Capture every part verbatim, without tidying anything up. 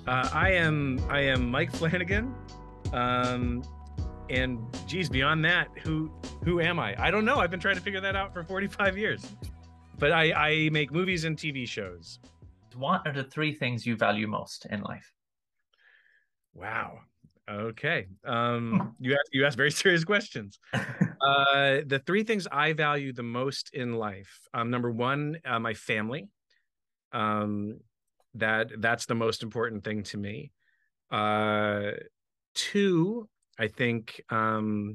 Uh, I am I am Mike Flanagan, um, and geez, beyond that, who who am I? I don't know. I've been trying to figure that out for forty-five years. But I I make movies and T V shows. What are the three things you value most in life? Wow. Okay. Um, you ask you ask very serious questions. Uh, the three things I value the most in life. Um, number one, uh, my family. Um, that that's the most important thing to me. Uh, two, I think um,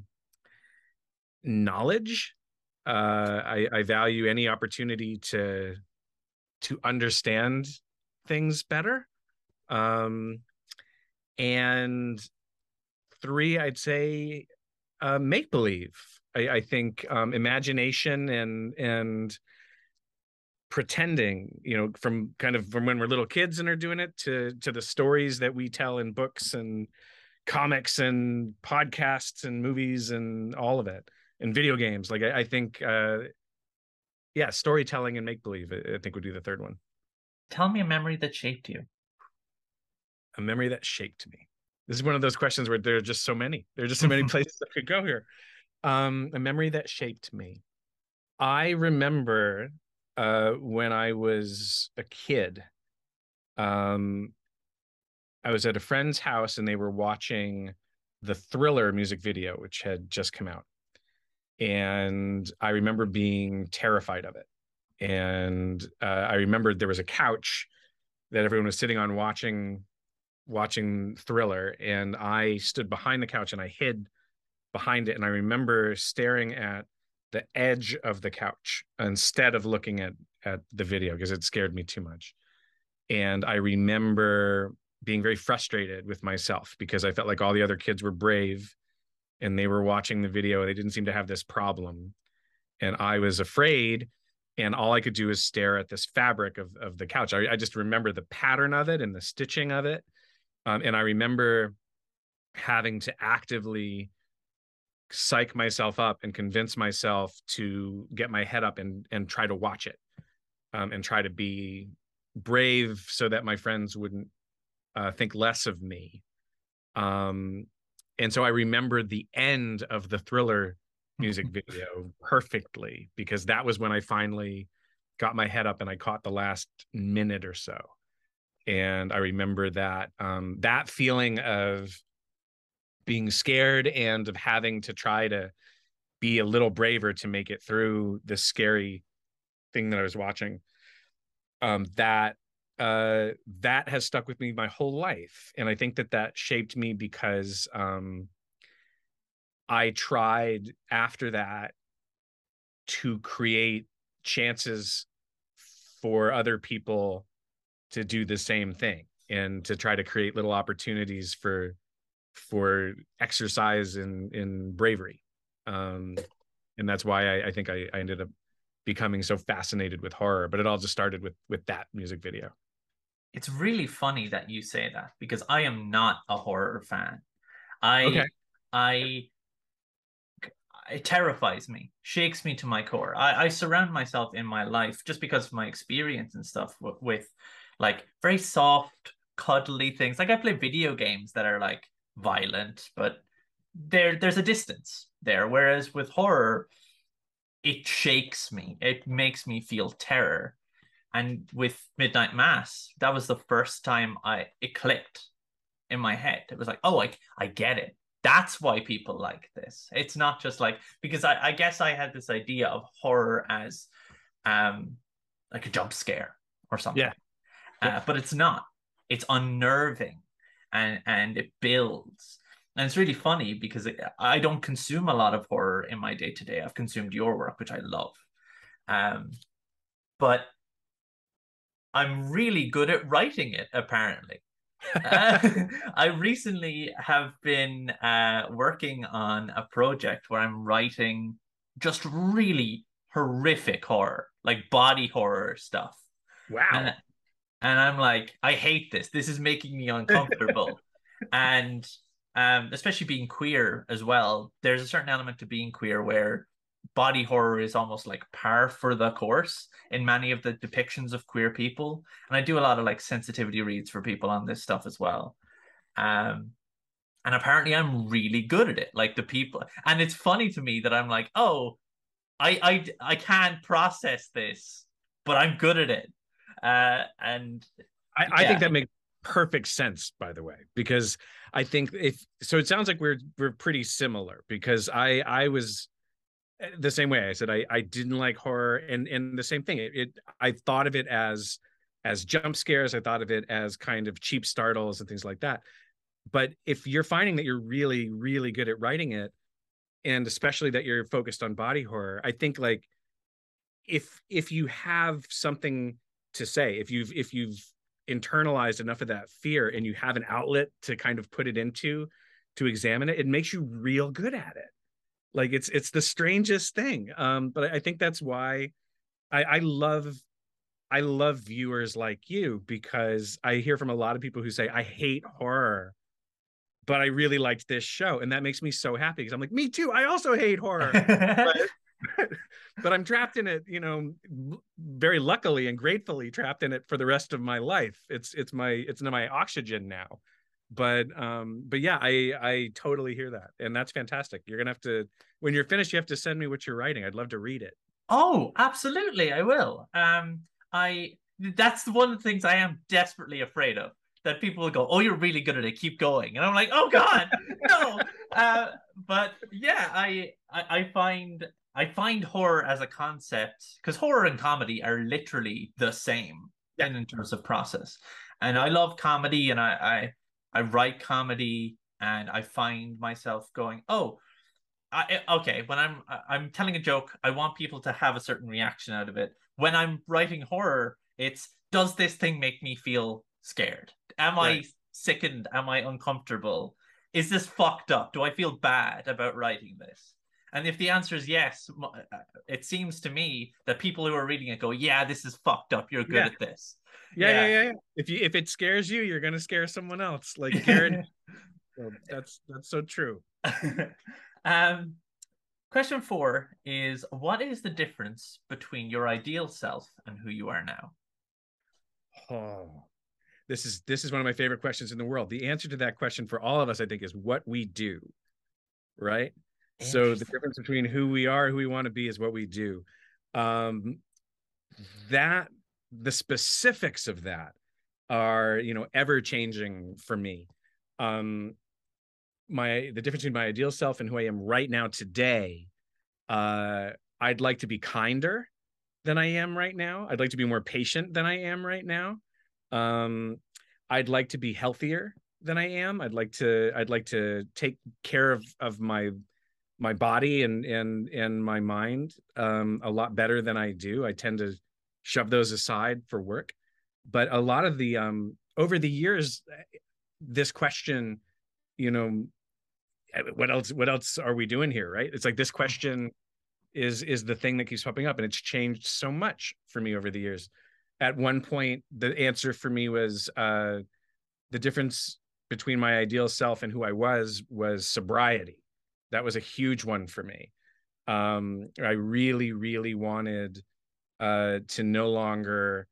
knowledge. Uh, I, I value any opportunity to to understand things better. Um, and three, I'd say uh, make believe. I, I think um, imagination and and pretending, you know, from kind of from when we're little kids and are doing it to to the stories that we tell in books and comics and podcasts and movies and all of it and video games. Like I, I think, uh, yeah, storytelling and make believe. I, I think would be the third one. Tell me a memory that shaped you. A memory that shaped me. This is one of those questions where there are just so many. There are just so many places that could go here. Um, a memory that shaped me. I remember uh, when I was a kid. Um, I was at a friend's house and they were watching the Thriller music video, which had just come out. And I remember being terrified of it. And uh, I remembered there was a couch that everyone was sitting on watching watching Thriller, and I stood behind the couch and I hid behind it. And I remember staring at the edge of the couch instead of looking at at the video because it scared me too much. And I remember being very frustrated with myself because I felt like all the other kids were brave and they were watching the video. They didn't seem to have this problem. And I was afraid. And all I could do is stare at this fabric of, of the couch. I, I just remember the pattern of it and the stitching of it. Um, and I remember having to actively psych myself up and convince myself to get my head up and, and try to watch it um, and try to be brave so that my friends wouldn't uh, think less of me. Um, and so I remember the end of the Thriller music video perfectly because that was when I finally got my head up and I caught the last minute or so. And I remember that um, that feeling of being scared and of having to try to be a little braver to make it through this scary thing that I was watching. Um, that uh, that has stuck with me my whole life, and I think that that shaped me because um, I tried after that to create chances for other people to do the same thing and to try to create little opportunities for for exercise in in bravery. Um, and that's why I, I think I, I ended up becoming so fascinated with horror. But it all just started with with that music video. It's really funny that you say that because I am not a horror fan. Okay. I I it terrifies me, shakes me to my core. I, I surround myself in my life just because of my experience and stuff with, with like very soft, cuddly things. Like I play video games that are like violent, but there there's a distance there. Whereas with horror, it shakes me. It makes me feel terror. And with Midnight Mass, that was the first time I it clicked in my head. It was like, oh, I I get it. That's why people like this. It's not just like because I, I guess I had this idea of horror as um like a jump scare or something. Yeah. Yeah. Uh, but it's not. It's unnerving and and it builds. And it's really funny because it, I don't consume a lot of horror in my day to day. I've consumed your work, which I love. Um, but I'm really good at writing it, apparently. Uh, I recently have been uh, working on a project where I'm writing just really horrific horror, like body horror stuff. And Wow. and I'm like, I hate this. This is making me uncomfortable. And um, especially being queer as well, there's a certain element to being queer where body horror is almost like par for the course in many of the depictions of queer people. And I do a lot of like sensitivity reads for people on this stuff as well. Um, and apparently I'm really good at it. Like the people, and it's funny to me that I'm like, oh, I I I can't process this, but I'm good at it. Uh, and I, I think yeah. that makes perfect sense, by the way, because I think if so, it sounds like we're we're pretty similar because I I was the same way. I said I I didn't like horror, and and the same thing. It, it I thought of it as as jump scares. I thought of it as kind of cheap startles and things like that. But if you're finding that you're really really good at writing it, and especially that you're focused on body horror, I think like if if you have something to say, if you've if you've internalized enough of that fear and you have an outlet to kind of put it into to examine it, it makes you real good at it. Like it's it's the strangest thing. Um, but I think that's why I, I love I love viewers like you, because I hear from a lot of people who say I hate horror, but I really liked this show, and that makes me so happy because I'm like, me too. I also hate horror, but but I'm trapped in it, you know, very luckily and gratefully trapped in it for the rest of my life. It's it's my it's my oxygen now. But um, but yeah, I I totally hear that, and that's fantastic. You're gonna have to, when you're finished, you have to send me what you're writing. I'd love to read it. Oh, absolutely, I will. Um, I that's one of the things I am desperately afraid of. That people will go, "Oh, you're really good at it. Keep going," and I'm like, "Oh God, no!" Uh, but yeah, I, I I find I find horror as a concept, because horror and comedy are literally the same Yeah, in, in terms of process, and I love comedy, and I I I write comedy, and I find myself going, "Oh." I, okay, when I'm I'm telling a joke, I want people to have a certain reaction out of it. When I'm writing horror, it's, does this thing make me feel scared? Am right. I sickened? Am I uncomfortable? Is this fucked up? Do I feel bad about writing this? And if the answer is yes, it seems to me that people who are reading it go, "Yeah, this is fucked up. You're good Yeah, at this." yeah, yeah, Yeah. yeah, yeah. If you if it scares you, you're gonna scare someone else. Like guaranteed. So that's that's so true. um, Question four is, what is the difference between your ideal self and who you are now? Oh, this is this is one of my favorite questions in the world. The answer to that question for all of us, I think, is what we do, right? So the Interesting. difference between who we are, who we want to be, is what we do. Um, that the specifics of that are, you know, ever changing for me. Um, my the difference between my ideal self and who I am right now today. Uh, I'd like to be kinder than I am right now. I'd like to be more patient than I am right now. Um, I'd like to be healthier than I am. I'd like to I'd like to take care of of my my body and and and my mind um, a lot better than I do. I tend to shove those aside for work, but a lot of the um, over the years, this question, you know, what else what else are we doing here, right? It's like this question is is the thing that keeps popping up, and it's changed so much for me over the years. At one point the answer for me was uh the difference between my ideal self and who I was was sobriety. That was a huge one for me. um I really really wanted uh to no longer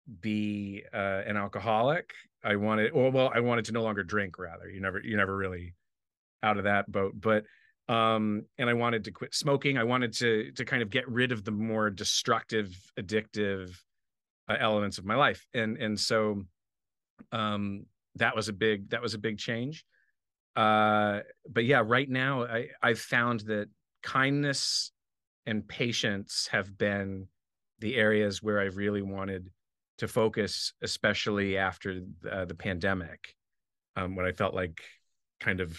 be uh an alcoholic. I wanted, or well, I wanted to no longer drink, rather. You never you never really out of that boat. But um and I wanted to quit smoking. I wanted to to kind of get rid of the more destructive, addictive uh, elements of my life. And and so um that was a big that was a big change. Uh but yeah, right now I I've found that kindness and patience have been the areas where I've really wanted to focus, especially after uh, the pandemic, um, when I felt like kind of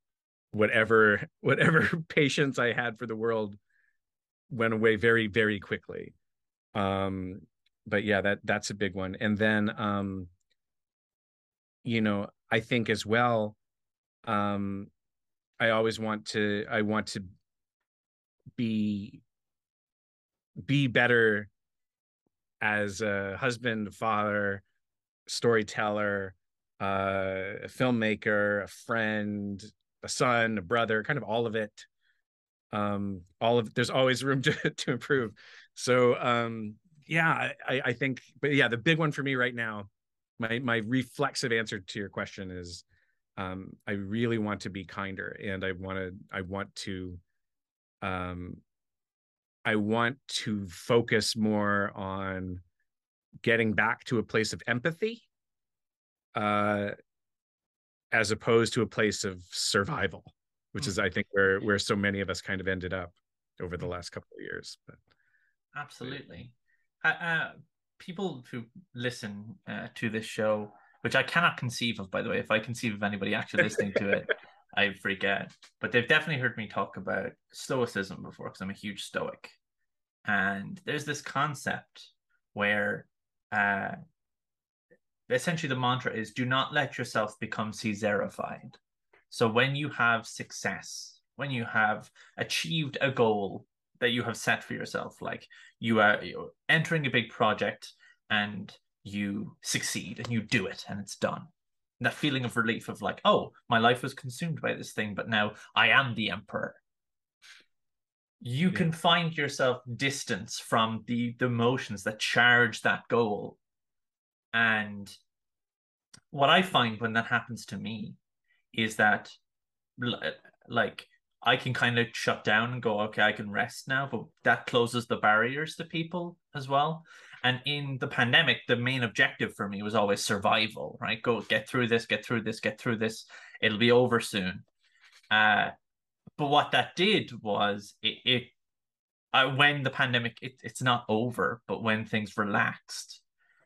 whatever whatever patience I had for the world went away very very quickly. Um, but yeah, that that's a big one. And then um, you know, I think as well, um, I always want to I want to be be better as a husband, father, storyteller, uh, a filmmaker, a friend, a son, a brother, kind of all of it. um, all of there's always room to, to improve. So um, yeah, I, I think, but yeah, the big one for me right now, my my reflexive answer to your question is, um, I really want to be kinder, and I want to I want to um, I want to focus more on getting back to a place of empathy, uh, as opposed to a place of survival, which is, I think, where where so many of us kind of ended up over the last couple of years. But absolutely, uh, uh, people who listen uh, to this show, which I cannot conceive of, by the way. If I conceive of anybody actually listening to it, I freak out. But they've definitely heard me talk about stoicism before, because I'm a huge stoic. And there's this concept where uh, essentially the mantra is, do not let yourself become Caesarified. So when you have success, when you have achieved a goal that you have set for yourself, like you are you're entering a big project and you succeed and you do it and it's done. And that feeling of relief of like, oh, my life was consumed by this thing, but now I am the emperor. You yeah. can find yourself distance from the, the emotions that charge that goal. And what I find when that happens to me is that, like, I can kind of shut down and go, okay, I can rest now, but that closes the barriers to people as well. And in the pandemic, the main objective for me was always survival, right? Go get through this, get through this, get through this. It'll be over soon. Uh, but what that did was it, it uh, when the pandemic, it, it's not over, but when things relaxed,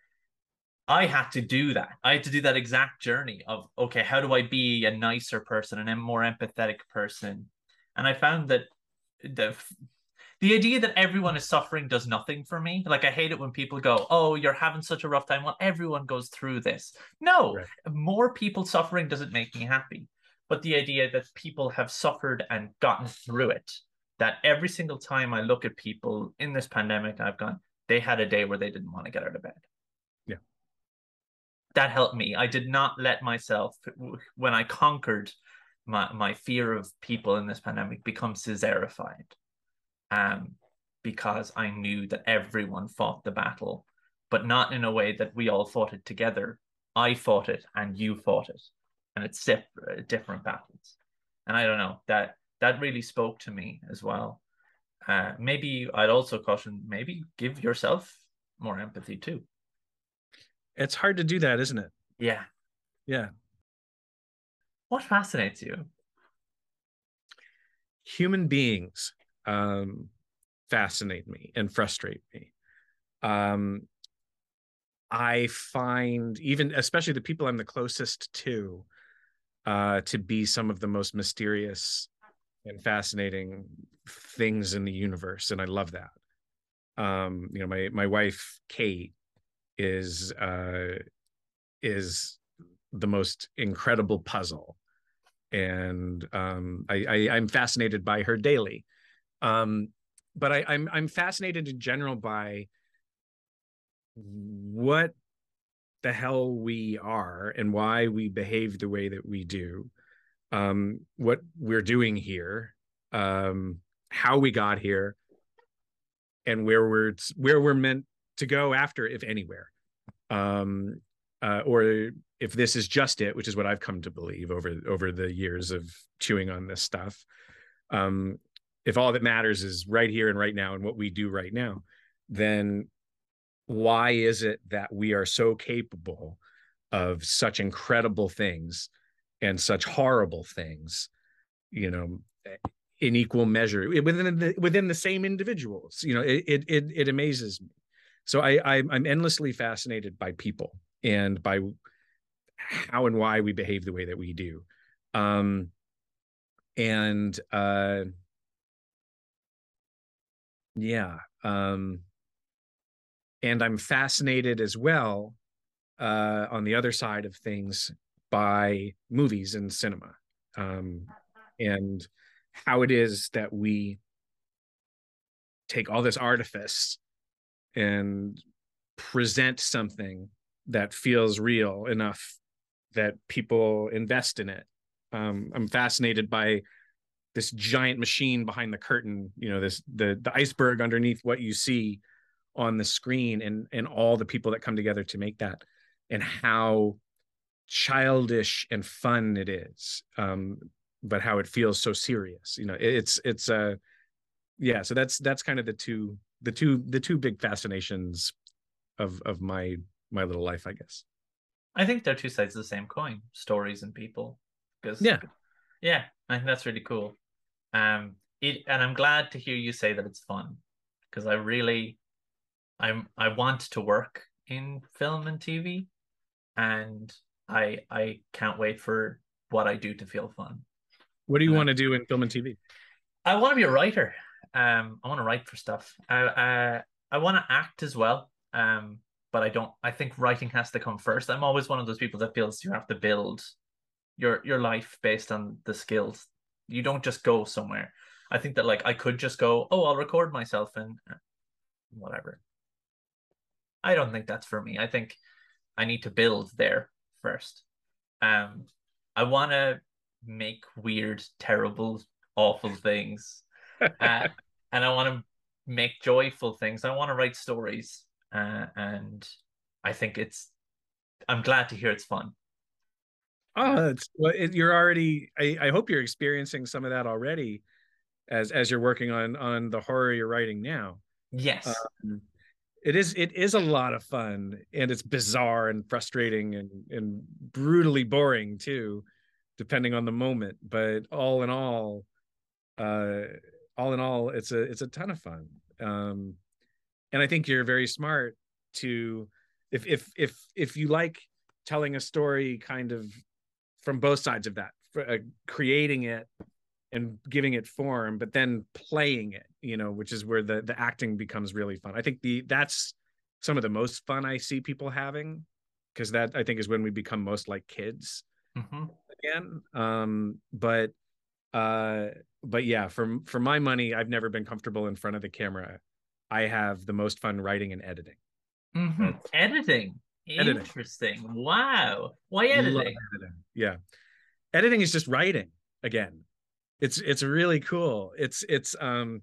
I had to do that. I had to do that exact journey of, okay, how do I be a nicer person and a more empathetic person? And I found that the the idea that everyone is suffering does nothing for me. Like, I hate it when people go, oh, you're having such a rough time. Well, everyone goes through this. No, Right. more people suffering doesn't make me happy. But the idea that people have suffered and gotten through it, that every single time I look at people in this pandemic, I've gone, they had a day where they didn't want to get out of bed. Yeah. That helped me. I did not let myself, when I conquered my, my fear of people in this pandemic, become Caesarified. Um, because I knew that everyone fought the battle, but not in a way that we all fought it together. I fought it and you fought it, and it's separate, different battles. And I don't know, that that really spoke to me as well. Uh, maybe I'd also caution, maybe give yourself more empathy too. It's hard to do that, isn't it? Yeah. Yeah. What fascinates you? Human beings um, fascinate me and frustrate me. Um, I find, even especially the people I'm the closest to, uh, to be some of the most mysterious and fascinating things in the universe, and I love that. Um, you know, my my wife Kate is uh, is the most incredible puzzle, and um, I, I I'm fascinated by her daily. Um, but I, I'm I'm fascinated in general by what the hell we are and why we behave the way that we do, um, what we're doing here, um, how we got here, and where we're where we're meant to go after, if anywhere, um, uh, or if this is just it, which is what I've come to believe over over the years of chewing on this stuff. Um, if all that matters is right here and right now and what we do right now, then why is it that we are so capable of such incredible things and such horrible things, you know, in equal measure within the within the same individuals? You know, it it it amazes me. So I I'm endlessly fascinated by people and by how and why we behave the way that we do. Um, and uh, yeah, um, and I'm fascinated as well, uh, on the other side of things, by movies and cinema, um, and how it is that we take all this artifice and present something that feels real enough that people invest in it. Um, I'm fascinated by this giant machine behind the curtain, you know, this the the iceberg underneath what you see on the screen, and and all the people that come together to make that, and how childish and fun it is, um but how it feels so serious. You know, it's it's a uh, yeah, so that's that's kind of the two the two the two big fascinations of of my my little life, I guess. I think they're two sides of the same coin, stories and people. Because Yeah. yeah, I think that's really cool. Um, it, and I'm glad to hear you say that it's fun, because I really, I'm, I want to work in film and T V, and I, I can't wait for what I do to feel fun. What do you Uh, want to do in film and T V? I want to be a writer. Um, I want to write for stuff. I, uh, I want to act as well. Um, but I don't. I think writing has to come first. I'm always one of those people that feels you have to build your your life based on the skills. You don't just go somewhere. I think that like I could just go, oh, I'll record myself and whatever. I don't think that's for me. I think I need to build there first. Um, I want to make weird, terrible, awful things, uh, and I want to make joyful things. I want to write stories, uh, and I think it's. I'm glad to hear it's fun. Oh, it's well, it, you're already. I, I hope you're experiencing some of that already, as as you're working on on the horror you're writing now. Yes. Um, it is it is a lot of fun, and it's bizarre and frustrating and and brutally boring too, depending on the moment. But all in all, uh, all in all, it's a it's a ton of fun. Um, and I think you're very smart to, if if if if you like telling a story kind of from both sides of that, for, uh, creating it and giving it form, but then playing it, you know, which is where the the acting becomes really fun. I think the that's some of the most fun I see people having, because that I think is when we become most like kids Mm-hmm. again. Um, but uh, but yeah, for for my money, I've never been comfortable in front of the camera. I have the most fun writing and editing. Mm-hmm. That's Editing. editing. Interesting. Wow. Why Love editing? editing. Yeah, editing is just writing again. It's it's really cool. It's it's um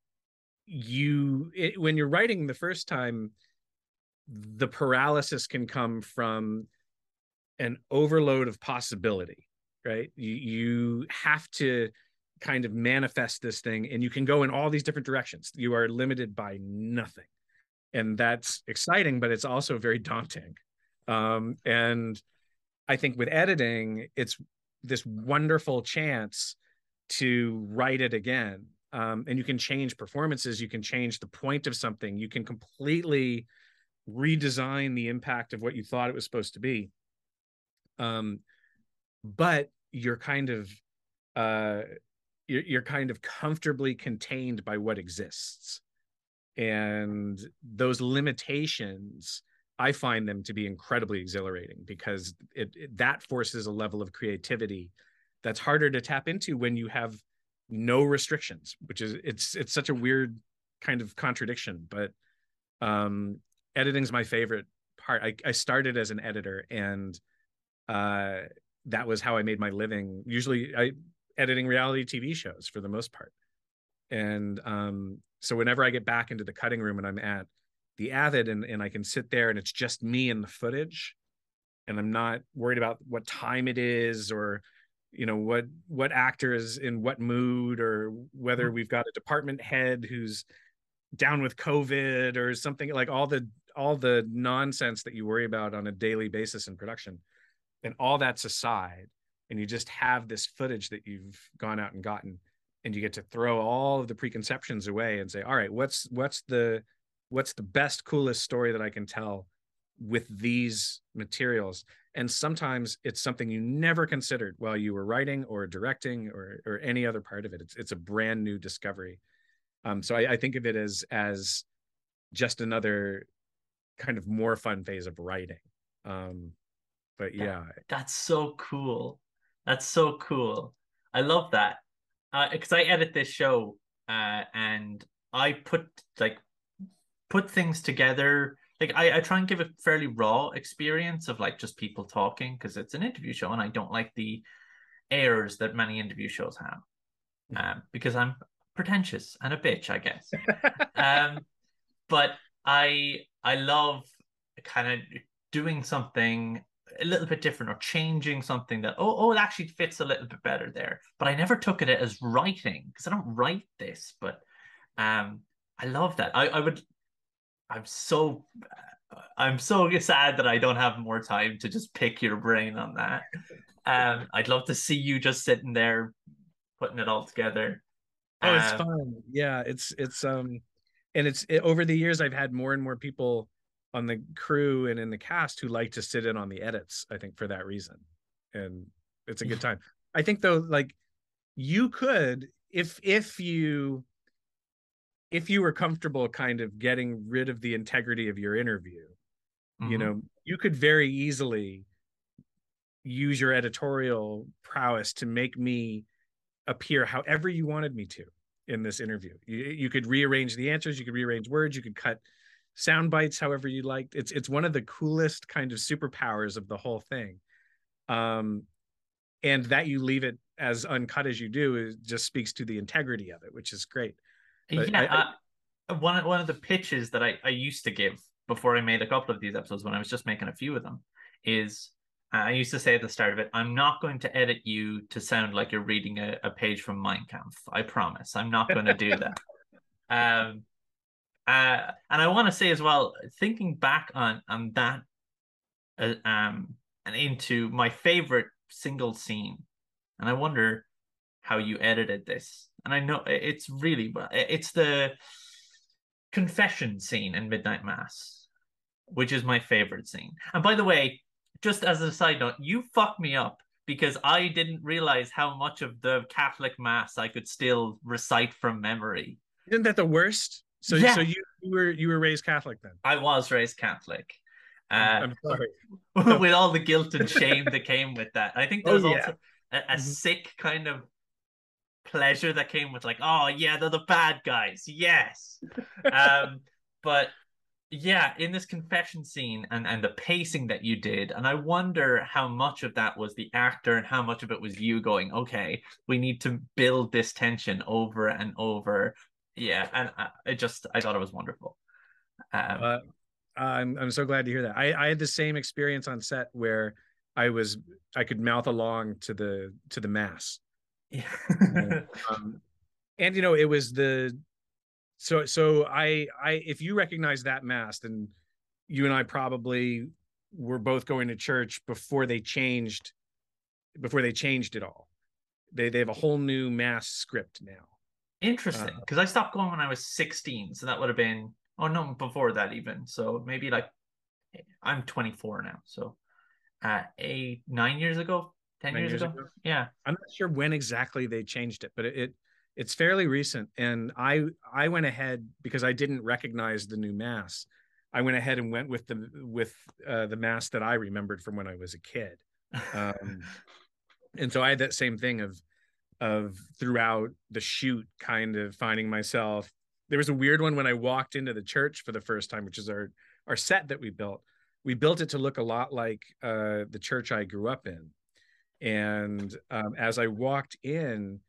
you it, when you're writing the first time, the paralysis can come from an overload of possibility, right? You you have to kind of manifest this thing, and you can go in all these different directions. You are limited by nothing, and that's exciting, but it's also very daunting. Um, and I think with editing, it's this wonderful chance to write it again. Um, and you can change performances, you can change the point of something, you can completely redesign the impact of what you thought it was supposed to be. Um, but you're kind of uh, you're, you're kind of comfortably contained by what exists, and those limitations, I find them to be incredibly exhilarating, because it, it that forces a level of creativity that's harder to tap into when you have no restrictions, which is it's it's such a weird kind of contradiction. But um editing's my favorite part. I, I started as an editor, and uh that was how I made my living, usually I editing reality T V shows for the most part. And um so whenever I get back into the cutting room and I'm at the Avid, and, and I can sit there and it's just me and the footage, and I'm not worried about what time it is, or you know what what actor is in what mood, or whether we've got a department head who's down with COVID or something, like all the all the nonsense that you worry about on a daily basis in production, and all that's aside, and you just have this footage that you've gone out and gotten, and you get to throw all of the preconceptions away and say, all right, what's what's the what's the best, coolest story that I can tell with these materials. And sometimes it's something you never considered while you were writing or directing, or or any other part of it. It's it's a brand new discovery. Um, so I, I think of it as as just another kind of more fun phase of writing. Um, but yeah, That, that's so cool. That's so cool. I love that. Because uh, I edit this show, uh, and I put like put things together. Like I, I try and give a fairly raw experience of like just people talking, because it's an interview show and I don't like the airs that many interview shows have. um, because I'm pretentious and a bitch, I guess. Um, but I I love kind of doing something a little bit different or changing something that oh oh it actually fits a little bit better there. But I never took it as writing because I don't write this, but um I love that. I I would I'm so I'm so sad that I don't have more time to just pick your brain on that. Um, I'd love to see you just sitting there putting it all together. Oh, it's Um, fun. Yeah, it's it's um and it's it, over the years I've had more and more people on the crew and in the cast who like to sit in on the edits, I think for that reason. And it's a good time. I think though, like you could if if you if you were comfortable kind of getting rid of the integrity of your interview, you mhm. know, you could very easily use your editorial prowess to make me appear however you wanted me to in this interview. You, you could rearrange the answers, you could rearrange words, you could cut sound bites however you liked. It's it's one of the coolest kind of superpowers of the whole thing. Um, and that you leave it as uncut as you do is just speaks to the integrity of it, which is great. But I, I Yeah, uh, one one of the pitches that I, I used to give before I made a couple of these episodes when I was just making a few of them is uh, I used to say at the start of it, I'm not going to edit you to sound like you're reading a, a page from Mein Kampf. I promise. I'm not going to do that. Um, uh, and I want to say as well, thinking back on on that, uh, um, and into my favorite single scene, and I wonder how you edited this. And I know it's really it's the confession scene in Midnight Mass, which is my favorite scene. And by the way, just as a side note, you fucked me up because I didn't realize how much of the Catholic Mass I could still recite from memory. isn't that the worst? So so Yeah, you, you were you were raised Catholic then? I was raised Catholic. I'm, Uh, I'm sorry. with all the guilt and shame that came with that. I think Oh there's yeah. also a, a Mhm. sick kind of pleasure that came with like, oh yeah, they're the bad guys, yes. Um, but yeah, in this confession scene and and the pacing that you did, and I wonder how much of that was the actor and how much of it was you going, okay, we need to build this tension over and over. Yeah, and I, it just I thought it was wonderful. Um, Uh, I'm I'm so glad to hear that. I I had the same experience on set where I was I could mouth along to the to the mass. And, yeah. um, and you know it was the so so I I if you recognize that mass, then you and I probably were both going to church before they changed before they changed it all. They they have a whole new mass script now. Uh, Interesting, because I stopped going when I was sixteen, so that would have been oh no, before that even. So maybe like I'm twenty-four now, so uh eight nine years ago, ten nine years years ago. ago. Yeah. I'm not sure when exactly they changed it, but it, it it's fairly recent. And I I went ahead because I didn't recognize the new mass. I went ahead and went with the with uh, the mass that I remembered from when I was a kid. Um, and so I had that same thing of of throughout the shoot, kind of finding myself. There was a weird one when I walked into the church for the first time, which is our our set that we built. We built it to look a lot like uh, the church I grew up in. And um, as I walked in,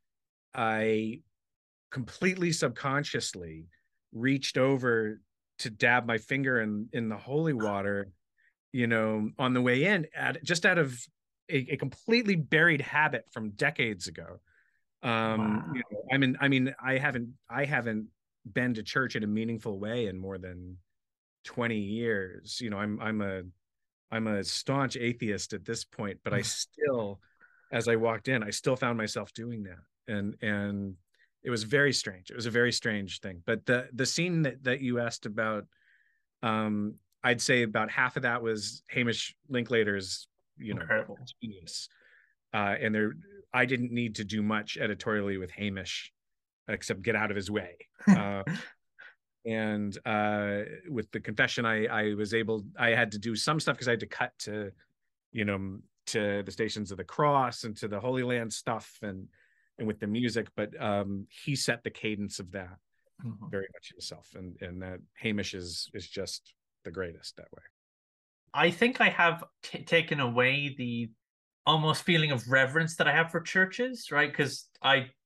I completely subconsciously reached over to dab my finger in in the holy water, you know, on the way in, at just out of a, a completely buried habit from decades ago. Um, you Wow. know, I mean, I mean, I haven't I haven't been to church in a meaningful way in more than twenty years. You know, I'm I'm a I'm a staunch atheist at this point, but I still, as I walked in, I still found myself doing that. And and it was very strange. It was a very strange thing. But the the scene that, that you asked about, um, I'd say about half of that was Hamish Linklater's, you know, Incredible. genius. Uh, and there I didn't need to do much editorially with Hamish except get out of his way. Uh, and uh, with the confession, I I was able I had to do some stuff because I had to cut to, you know, to the Stations of the Cross and to the Holy Land stuff and and with the music, but um, he set the cadence of that Mhm. very much himself, and and that Hamish is is just the greatest that way. I think I have t- taken away the almost feeling of reverence that I have for churches, right? Because I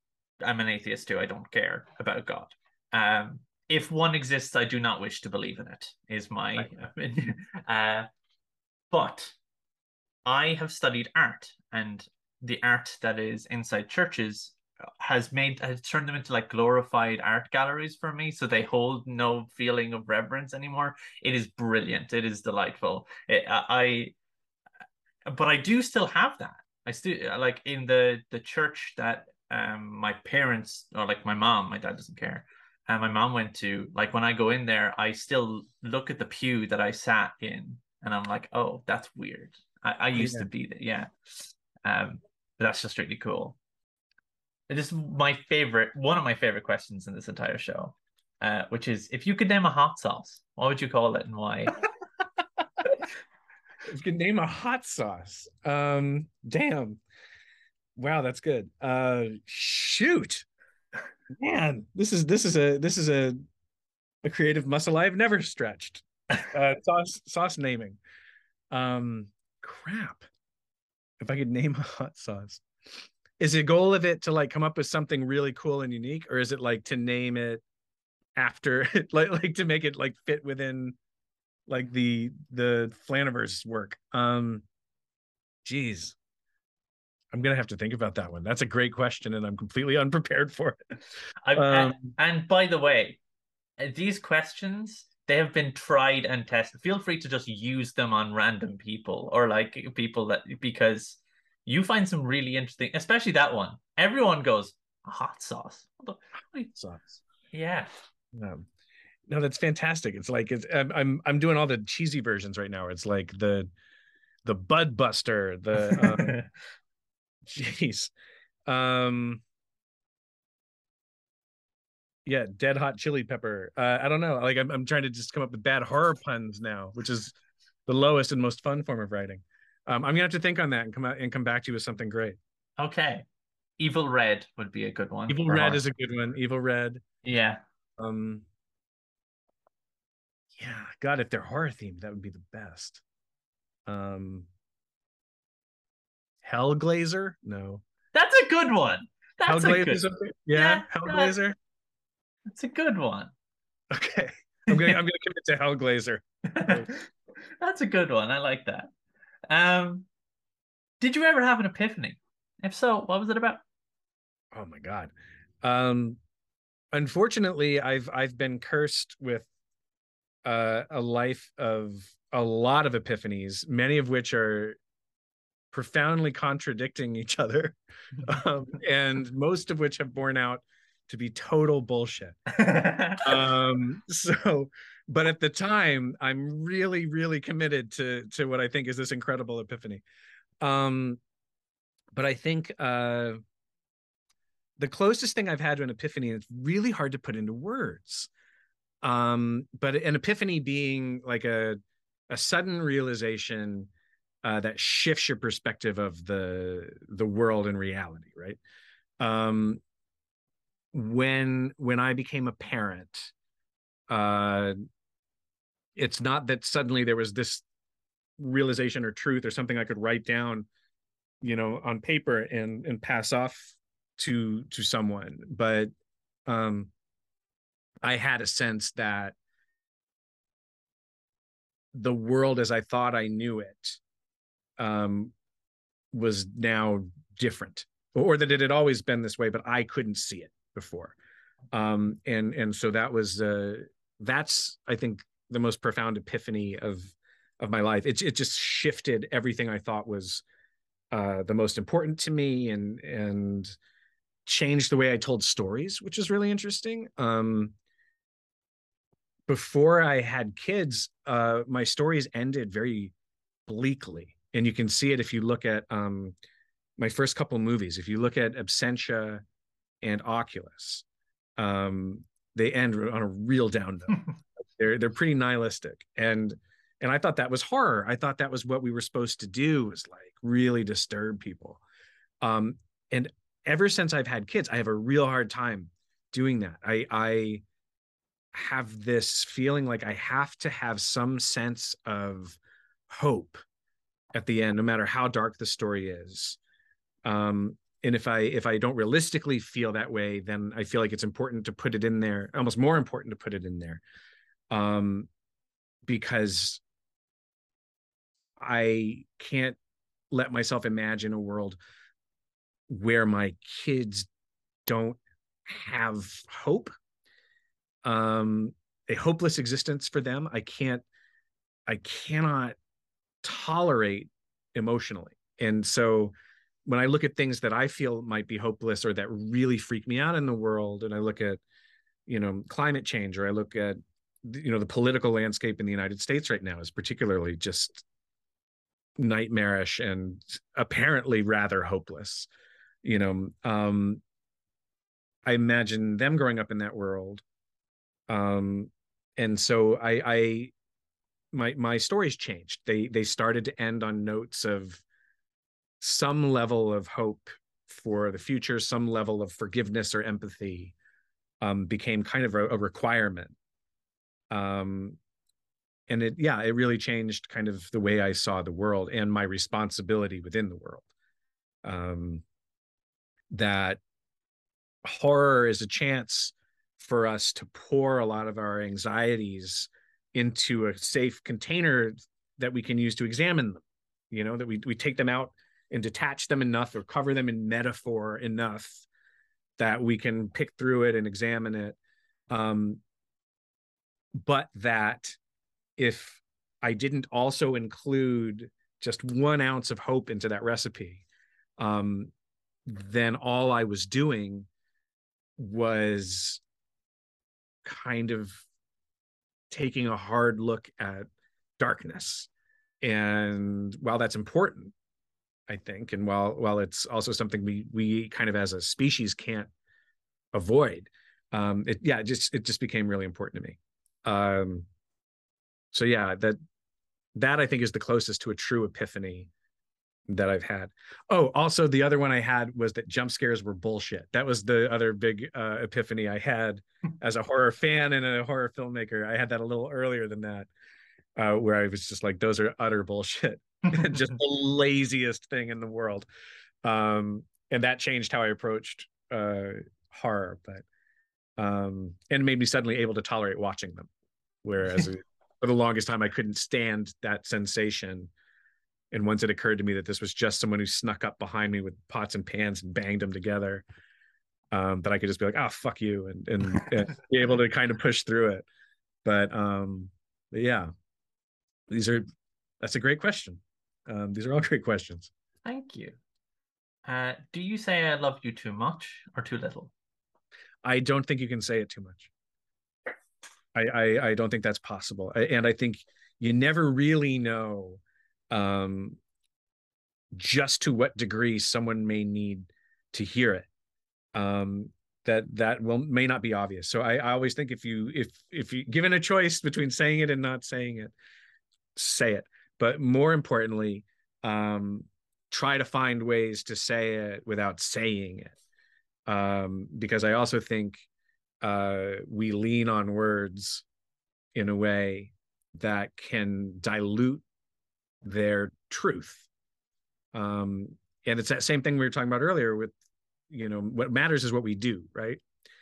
I'm an atheist too. I don't care about God. Um, if one exists, I do not wish to believe in it, is my Right. opinion. Uh, but I have studied art, and the art that is inside churches has made has turned them into like glorified art galleries for me. So they hold no feeling of reverence anymore. It is brilliant. It is delightful. It, I, I, but I do still have that. I still like in the the church that um my parents or like my mom, my dad doesn't care. And my mom went to, like when I go in there, I still look at the pew that I sat in, and I'm like, oh, that's weird. I, I Oh, used yeah. to be there, yeah. Um, but that's just really cool. It is my favorite, one of my favorite questions in this entire show, uh, which is if you could name a hot sauce, what would you call it and why? If you could name a hot sauce, um, damn, wow, that's good. Uh, shoot, man, this is this is a this is a a creative muscle I've never stretched. Uh, sauce sauce naming. Um, crap. If I could name a hot sauce, is the goal of it to like come up with something really cool and unique, or is it like to name it after like like to make it like fit within like the the Flaniverse work? Um, geez, I'm gonna have to think about that one. That's a great question, and I'm completely unprepared for it. I, uh, Um, and by the way, uh, these questions, they have been tried and tested. Feel free to just use them on random people or like people that, because you find some really interesting, especially that one. Everyone goes, hot sauce. sauce. Yeah. Um, no, that's fantastic. It's like it's I'm I'm I'm doing all the cheesy versions right now. It's like the the Bud Buster, the um, jeez, um, yeah, Dead Hot Chili Pepper. Uh, I don't know. Like I'm I'm trying to just come up with bad horror puns now, which is the lowest and most fun form of writing. Um, I'm gonna have to think on that and come out and come back to you with something great. Okay. Evil Red would be a good one Evil for Red horror. is a good one. Evil Red. Yeah. Um, yeah, God, if they're horror themed, that would be the best. Um, Hellglazer? No. That's a good one. That's a Hellglazer good. something? Yeah, Yeah, that, Hellglazer. that's a good one. Okay. I'm gonna I'm gonna commit to Hellglazer. That's a good one. I like that. Um, did you ever have an epiphany? If so, what was it about? Oh my God. Um, unfortunately, I've I've been cursed with uh, a life of a lot of epiphanies, many of which are profoundly contradicting each other, um, and most of which have borne out to be total bullshit. Um, so, but at the time, I'm really, really committed to to what I think is this incredible epiphany. Um, but I think uh, the closest thing I've had to an epiphany, it's really hard to put into words. Um, but an epiphany being like a a sudden realization uh, that shifts your perspective of the the world and reality, right? Um, when when I became a parent, uh, it's not that suddenly there was this realization or truth or something I could write down, you know, on paper and and pass off to to someone, but um, I had a sense that the world as I thought I knew it um, was now different, or that it had always been this way, but I couldn't see it before. Um, and and so that was uh, that's I think the most profound epiphany of of my life. It it just shifted everything I thought was uh, the most important to me, and and changed the way I told stories, which is really interesting. Um, before I had kids, uh, my stories ended very bleakly, and you can see it if you look at um, my first couple movies. If you look at Absentia and Oculus, um, they end on a real down note. they're they're pretty nihilistic, and and I thought that was horror. I thought that was what we were supposed to do, was like really disturb people. Um, and ever since I've had kids, I have a real hard time doing that. I I have this feeling like I have to have some sense of hope at the end, no matter how dark the story is. Um, and if I if I don't realistically feel that way, then I feel like it's important to put it in there, almost more important to put it in there, um, because I can't let myself imagine a world where my kids don't have hope, um, a hopeless existence for them. I can't, I cannot tolerate emotionally. And so when I look at things that I feel might be hopeless or that really freak me out in the world, and I look at, you know, climate change, or I look at, you know, the political landscape in the United States right now is particularly just nightmarish and apparently rather hopeless. You know, um, I imagine them growing up in that world. Um, and so I, I, my, my stories changed. They, they started to end on notes of some level of hope for the future, some level of forgiveness or empathy, um, became kind of a, a requirement. Um, and it, yeah, it really changed kind of the way I saw the world and my responsibility within the world. Um, that horror is a chance for us to pour a lot of our anxieties into a safe container that we can use to examine them. You know, that we, we take them out and detach them enough or cover them in metaphor enough that we can pick through it and examine it. Um, but that if I didn't also include just one ounce of hope into that recipe, um, then all I was doing was kind of taking a hard look at darkness. And while that's important, I think, and while while it's also something we we kind of as a species can't avoid, um, it yeah, it just it just became really important to me. Um, so yeah, that that I think is the closest to a true epiphany that I've had. Oh, also the other one I had was that jump scares were bullshit. That was the other big uh, epiphany I had as a horror fan and a horror filmmaker. I had that a little earlier than that, uh, where I was just like, those are utter bullshit. Just the laziest thing in the world. Um, and that changed how I approached uh, horror, but um, and made me suddenly able to tolerate watching them. Whereas for the longest time, I couldn't stand that sensation. And once it occurred to me that this was just someone who snuck up behind me with pots and pans and banged them together, um, that I could just be like, "Oh, fuck you," and and, and be able to kind of push through it. But, um, but yeah, these are that's a great question. Um, these are all great questions. Thank you. Uh, do you say I love you too much or too little? I don't think you can say it too much. I I, I don't think that's possible, I, and I think you never really know um, just to what degree someone may need to hear it. Um, that that will may not be obvious. So I, I always think if you if if you given a choice between saying it and not saying it, say it. But more importantly, um, try to find ways to say it without saying it. Um, because I also think uh, we lean on words in a way that can dilute their truth. Um, and it's that same thing we were talking about earlier with, you know, what matters is what we do, right?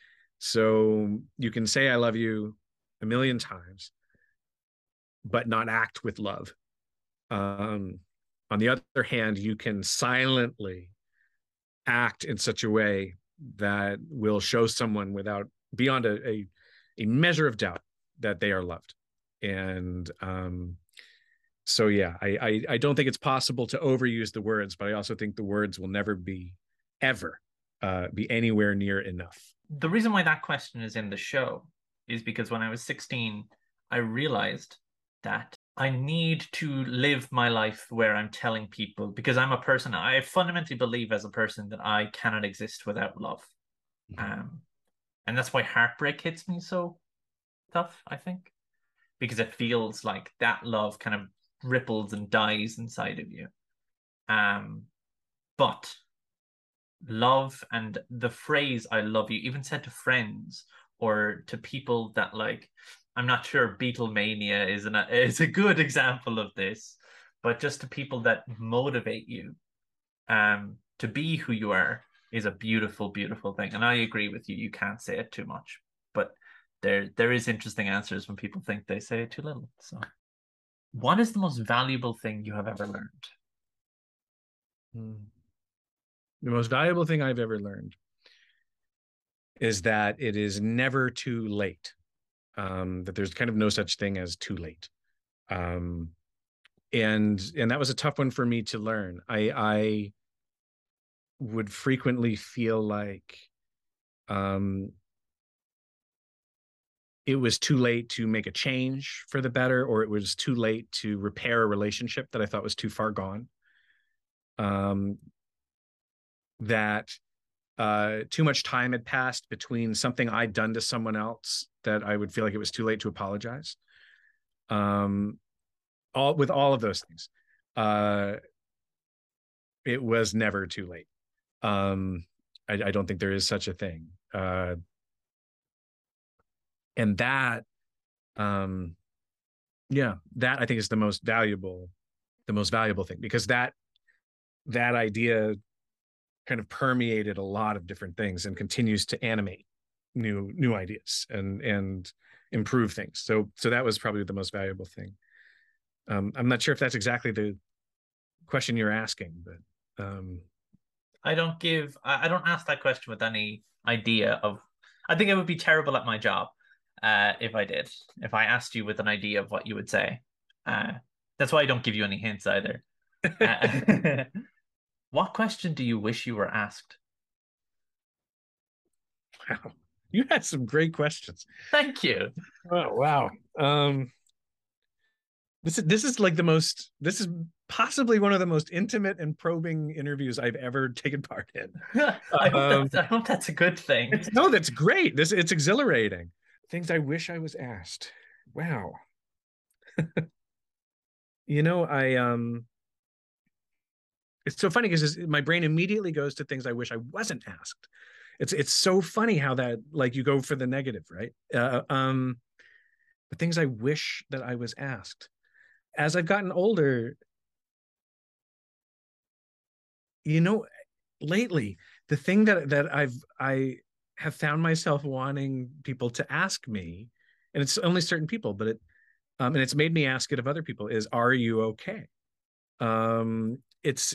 So you can say I love you a million times, but not act with love. Um, on the other hand, you can silently act in such a way that will show someone without beyond a, a, a measure of doubt that they are loved. And um, so, yeah, I, I, I don't think it's possible to overuse the words, but I also think the words will never be, ever uh, be anywhere near enough. The reason why that question is in the show is because when I was sixteen, I realized that I need to live my life where I'm telling people, because I'm a person, I fundamentally believe as a person that I cannot exist without love. Mm-hmm. Um, and that's why heartbreak hits me so tough, I think, because it feels like that love kind of ripples and dies inside of you. Um, but love and the phrase I love you, even said to friends or to people that, like, I'm not sure Beatlemania is an is a good example of this, but just to people that motivate you um to be who you are, is a beautiful, beautiful thing. And I agree with you. You can't say it too much, but there there is interesting answers when people think they say it too little. So, what is the most valuable thing you have ever learned? Hmm. The most valuable thing I've ever learned is that it is never too late. Um, that there's kind of no such thing as too late. Um, and and that was a tough one for me to learn. I I would frequently feel like um, it was too late to make a change for the better, or it was too late to repair a relationship that I thought was too far gone. Um, that uh, too much time had passed between something I'd done to someone else that I would feel like it was too late to apologize. Um, all with all of those things, uh, it was never too late. Um, I, I don't think there is such a thing. Uh, and that, um, yeah, that I think is the most valuable, the most valuable thing, because that that idea kind of permeated a lot of different things and continues to animate new new ideas and and improve things. So so that was probably the most valuable thing. Um, I'm not sure if that's exactly the question you're asking, but um, I don't give I, I don't ask that question with any idea of I think I would be terrible at my job uh if I did. If I asked you with an idea of what you would say. Uh that's why I don't give you any hints either. Uh, what question do you wish you were asked? wow, you had some great questions. Thank you. Oh wow. Um, this is this is like the most. This is possibly one of the most intimate and probing interviews I've ever taken part in. I hope Um, that's I hope that's a good thing. it's, no, that's great. This it's exhilarating. Things I wish I was asked. Wow. You know, I um it's so funny because my brain immediately goes to things I wish I wasn't asked. It's it's so funny how that like you go for the negative, right? Uh, um, the things I wish that I was asked. As I've gotten older, you know, lately the thing that that I've I have found myself wanting people to ask me, and it's only certain people, but it um, and it's made me ask it of other people is, "Are you okay?" Um, it's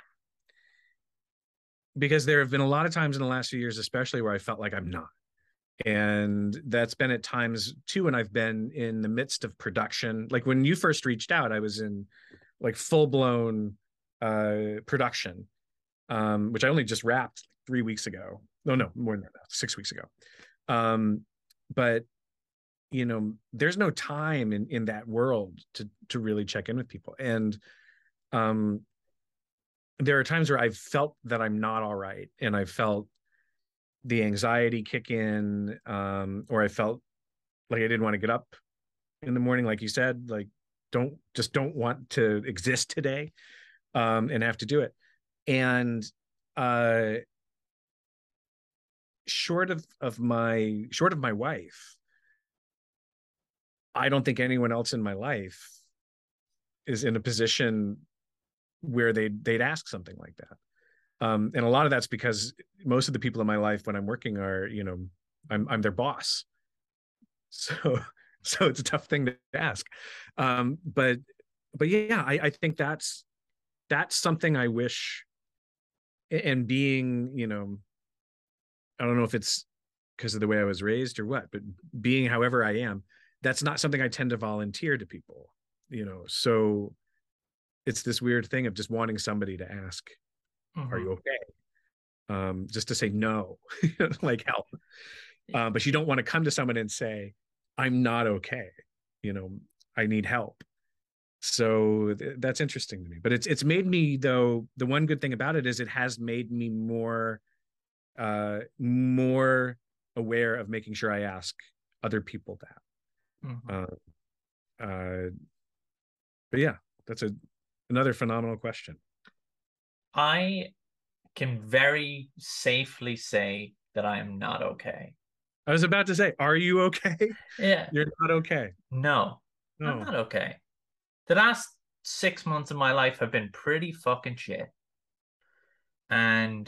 because there have been a lot of times in the last few years, especially where I felt like I'm not. And that's been at times too when I've been in the midst of production. Like when you first reached out, I was in like full blown uh, production, um, which I only just wrapped three weeks ago. No, no, more than that, six weeks ago. Um, but you know, there's no time in in that world to to really check in with people. And um, there are times where I've felt that I'm not all right, and I felt the anxiety kick in, um, or I felt like I didn't want to get up in the morning, like you said, like don't just don't want to exist today, um, and have to do it. And uh, short of of my short of my wife, I don't think anyone else in my life is in a position where they'd they'd ask something like that. Um, and a lot of that's because most of the people in my life when I'm working are, you know, I'm I'm their boss. So so it's a tough thing to ask. Um, but but yeah, I, I think that's that's something I wish, and being, you know, I don't know if it's because of the way I was raised or what, but being however I am, that's not something I tend to volunteer to people, you know. So it's this weird thing of just wanting somebody to ask, are Mm-hmm. you okay? Um, just to say no, like help. Um, but you don't want to come to someone and say, I'm not okay. You know, I need help. So th- that's interesting to me. But it's it's made me, though, the one good thing about it is it has made me more uh more aware of making sure I ask other people that. Mm-hmm. Uh, uh but yeah, that's a another phenomenal question. I can very safely say that I am not okay. I was about to say, are you okay? Yeah. You're not okay. No, I'm No. not okay. The last six months of my life have been pretty fucking shit. And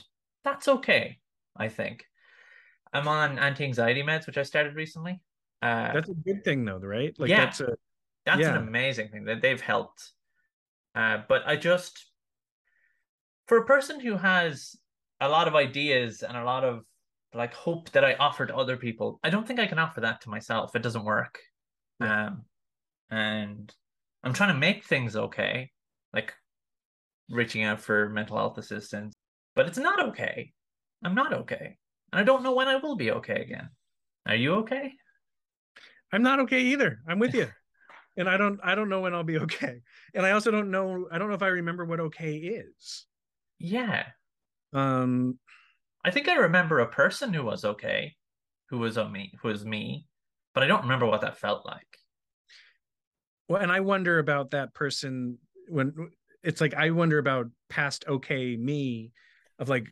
that's okay, I think. I'm on anti-anxiety meds, which I started recently. Uh, That's a good thing though, right? Like yeah, that's a that's an yeah. amazing thing that they've helped. Uh, but I just, for a person who has a lot of ideas and a lot of like hope that I offer to other people, I don't think I can offer that to myself. It doesn't work. Yeah. Um, and I'm trying to make things okay, like reaching out for mental health assistance, but it's not okay. I'm not okay. And I don't know when I will be okay again. Are you okay? I'm not okay either. I'm with you. And I don't I don't know when I'll be okay. And I also don't know I don't know if I remember what okay is. Yeah. Um I think I remember a person who was okay, who was on me, who was me, but I don't remember what that felt like. well, and I wonder about that person when it's like I wonder about past okay me of like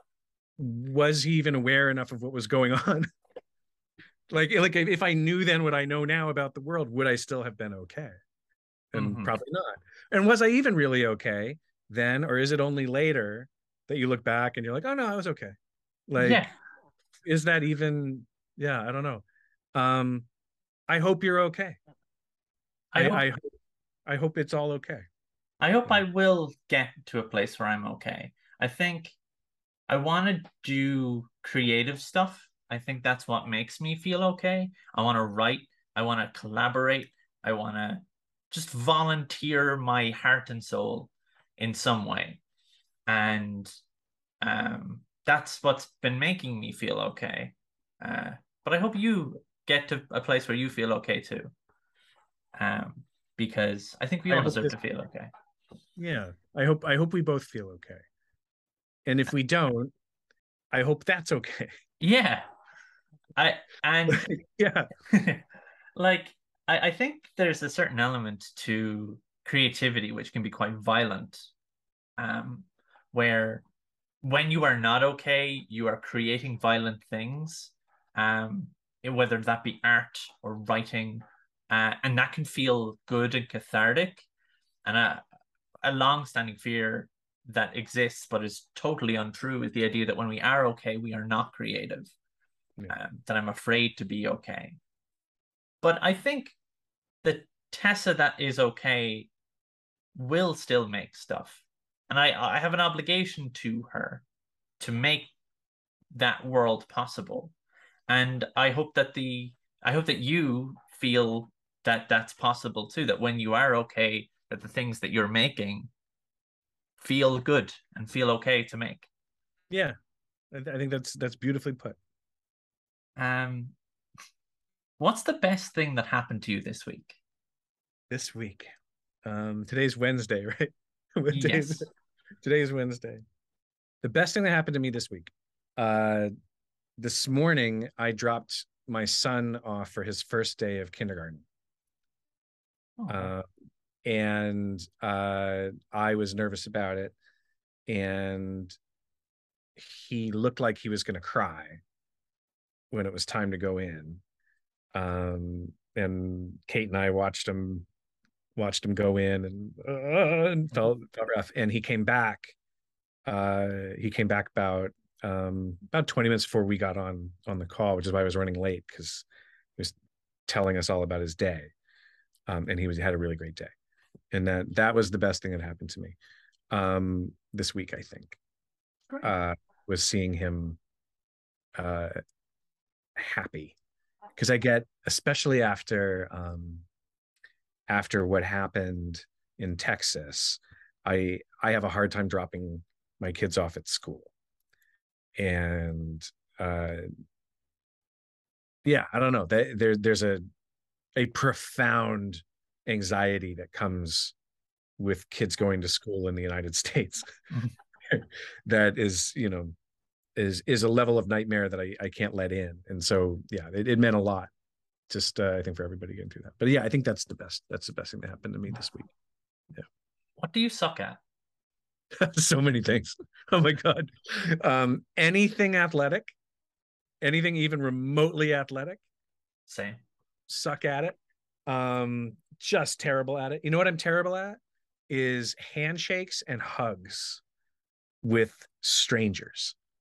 was he even aware enough of what was going on? like like if I knew then what I know now about the world, would I still have been okay? And Mm-hmm. probably not. And was I even really okay then, or is it only later that you look back and you're like, oh no, I was okay? Yeah. Like, is that even? Yeah, I don't know. Um, I hope you're okay. I I hope I I hope it's all okay. I hope Yeah. I will get to a place where I'm okay. I think I want to do creative stuff. I think that's what makes me feel okay. I want to write. I want to collaborate. I want to just volunteer my heart and soul in some way. And um, that's what's been making me feel okay. Uh, but I hope you get to a place where you feel okay too. Um, because I think we I all hope deserve this. to feel okay. Yeah, I hope I hope we both feel okay. And if we don't, I hope that's okay. Yeah. I and yeah. like I, I think there's a certain element to creativity which can be quite violent. Um, where when you are not okay, you are creating violent things. Um, whether that be art or writing, uh, and that can feel good and cathartic. And a, a long-standing fear that exists but is totally untrue is the idea that when we are okay, we are not creative. Yeah. Um, that I'm afraid to be okay. But I think the Tessa that is okay will still make stuff. And I, I have an obligation to her to make that world possible. And I hope that the I hope that you feel that that's possible too, that when you are okay, that the things that you're making feel good and feel okay to make. Yeah. I, I think that's that's beautifully put. Um, what's the best thing that happened to you this week? This week. Um, today's Wednesday, right? what day is Yes. it? Today's Wednesday. The best thing that happened to me this week. Uh, this morning, I dropped my son off for his first day of kindergarten. Oh. Uh, and uh, I was nervous about it. And he looked like he was going to cry when it was time to go in. Um, and Kate and I watched him watched him go in and, uh, and felt, felt rough. And he came back. Uh, he came back about um, about twenty minutes before we got on on the call, which is why I was running late because he was telling us all about his day. Um, and he was had a really great day. And that that was the best thing that happened to me um, this week, I think. Great. Uh, was seeing him uh, happy because I get, especially after um, after what happened in Texas, I I have a hard time dropping my kids off at school, and uh, yeah, I don't know. There there's a a profound anxiety that comes with kids going to school in the United States that is, you know, is is a level of nightmare that I, I can't let in. And so yeah, it, it meant a lot. Just uh, I think for everybody getting through that. But yeah, I think that's the best. That's the best thing that happened to me this week. What do you suck at? Yeah. So many things. Oh my God. Um, anything athletic, anything even remotely athletic, Same. suck at it. Um, just terrible at it. You know what I'm terrible at? Is handshakes and hugs with strangers.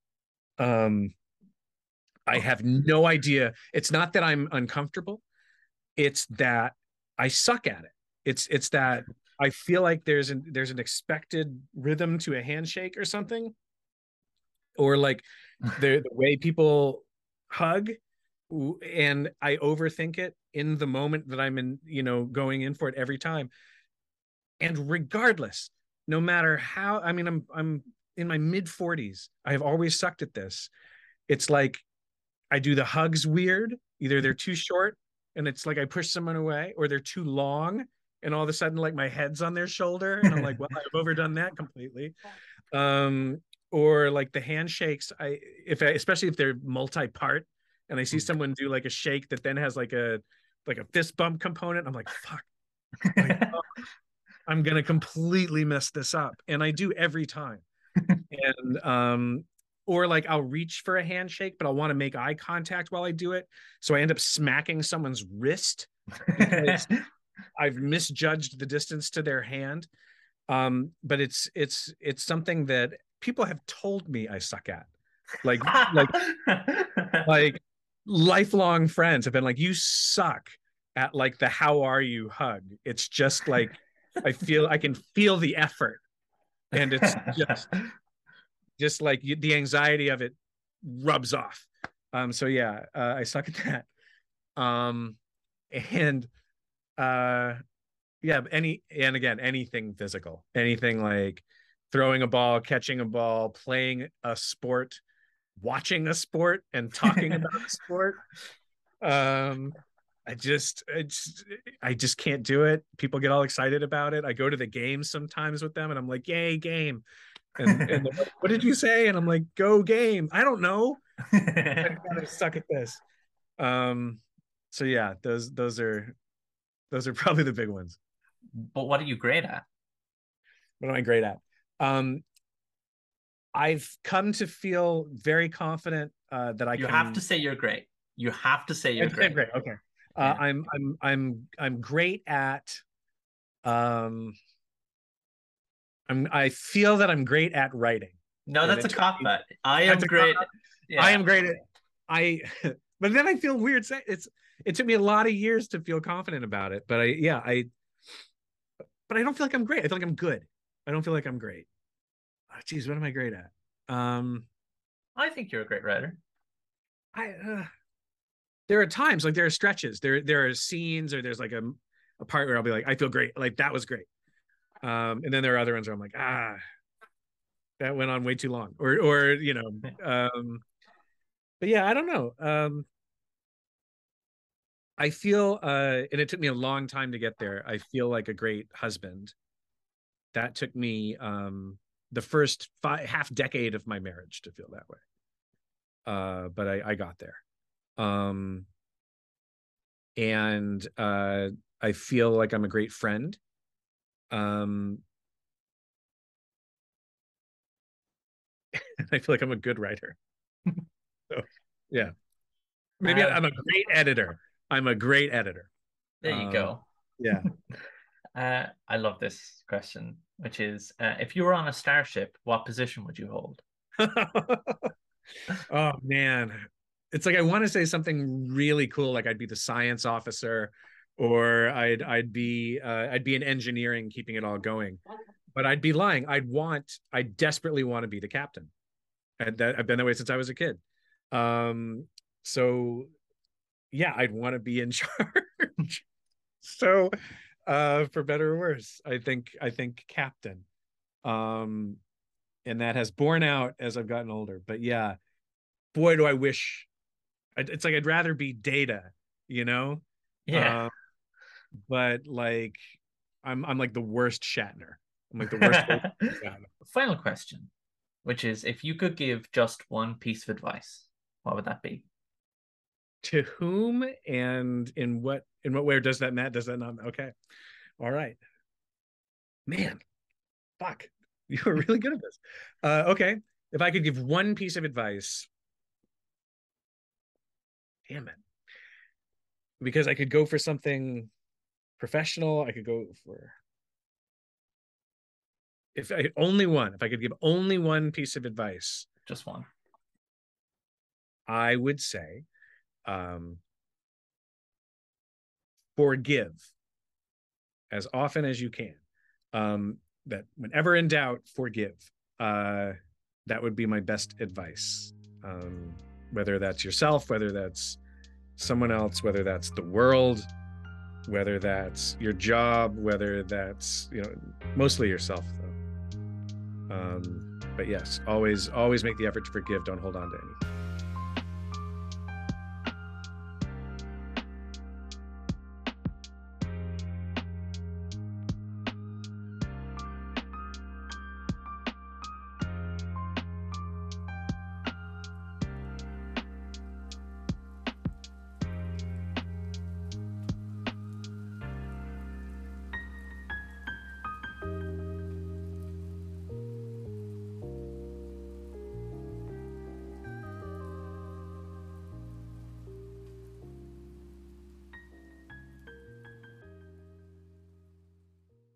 Um, I Okay. have no idea. It's not that I'm uncomfortable. It's that I suck at it. It's it's that I feel like there's an there's an expected rhythm to a handshake or something, or like the, the way people hug, and I overthink it in the moment that I'm in, you know, going in for it every time. And regardless, no matter how, I mean, I'm I'm in my mid forties. I have always sucked at this. It's like I do the hugs weird. Either they're too short and it's like I push someone away, or they're too long and all of a sudden like my head's on their shoulder and I'm like, well, I've overdone that completely. Um, or like the handshakes, I if I, especially if they're multi-part and I see someone do like a shake that then has like a like a fist bump component, I'm like, fuck, like oh, I'm gonna completely mess this up. And I do every time. And um or like I'll reach for a handshake, but I'll want to make eye contact while I do it. So I end up smacking someone's wrist because I've misjudged the distance to their hand. Um, but it's it's it's something that people have told me I suck at. Like like like lifelong friends have been like, you suck at like the how are you hug. It's just like I feel I can feel the effort, and it's just just like you, the anxiety of it rubs off. Um, so yeah, uh, I suck at that. Um, and uh, yeah, any and again, anything physical, anything like throwing a ball, catching a ball, playing a sport, watching a sport, and talking about a sport. Um, I just, I just, I just can't do it. People get all excited about it. I go to the games sometimes with them, and I'm like, "Yay, game!" And and like, what did you say? And I'm like, "Go game!" I don't know. I gotta suck at this. Um, so yeah, those those are those are probably the big ones. But what are you great at? What am I great at? Um, I've come to feel very confident uh, that I You have to can. say you're great. You have to say you're I'm great. great. Okay. Uh, Yeah. I'm I'm I'm I'm great at. Um, I'm I feel that I'm great at writing, No, and that's it a took cop me. out. I That's am a, great. I Yeah. am great at. I, but then I feel weird saying it's. It took me a lot of years to feel confident about it, but I yeah I. But I don't feel like I'm great. I feel like I'm good. I don't feel like I'm great. Oh, geez, what am I great at? Um, I think you're a great writer. I uh, there are times like there are stretches. There there are scenes or there's like a a part where I'll be like, I feel great. Like that was great. Um, and then there are other ones where I'm like, ah, that went on way too long. Or or you know, um, but yeah, I don't know. Um, I feel uh and it took me a long time to get there. I feel like a great husband. That took me um the first five half decade of my marriage to feel that way. Uh, but I, I got there. Um, and uh, I feel like I'm a great friend. Um, I feel like I'm a good writer. So, yeah, maybe Um, I'm a great editor. I'm a great editor. there you Um, go. yeah. Uh, I love this question, which is uh, if you were on a starship, what position would you hold? Oh man, it's like I want to say something really cool, like I'd be the science officer, or I'd I'd be uh, I'd be in engineering, keeping it all going. But I'd be lying. I'd want, I desperately want to be the captain. And that, I've been that way since I was a kid. Um, so yeah, I'd want to be in charge. So, uh, for better or worse, I think I think captain. Um, and that has borne out as I've gotten older. But yeah, boy, do I wish. It's like I'd rather be Data, you know. Yeah. Um, but like, I'm I'm like the worst Shatner. I'm like the worst. Shatner. Final question, which is if you could give just one piece of advice, what would that be? To whom and in what in what way does that matter? Does that not? Okay, all right, man. Fuck, you were really good at this. Uh, okay, if I could give one piece of advice, damn it, because I could go for something professional. I could go for if I only one. If I could give only one piece of advice, Just one. I would say, um, forgive as often as you can. Um, that whenever in doubt, forgive. Uh, that would be my best advice. Um, whether that's yourself, whether that's someone else, whether that's the world, whether that's your job, whether that's, you know, mostly yourself though. Um, but yes, always, always make the effort to forgive. Don't hold on to anything.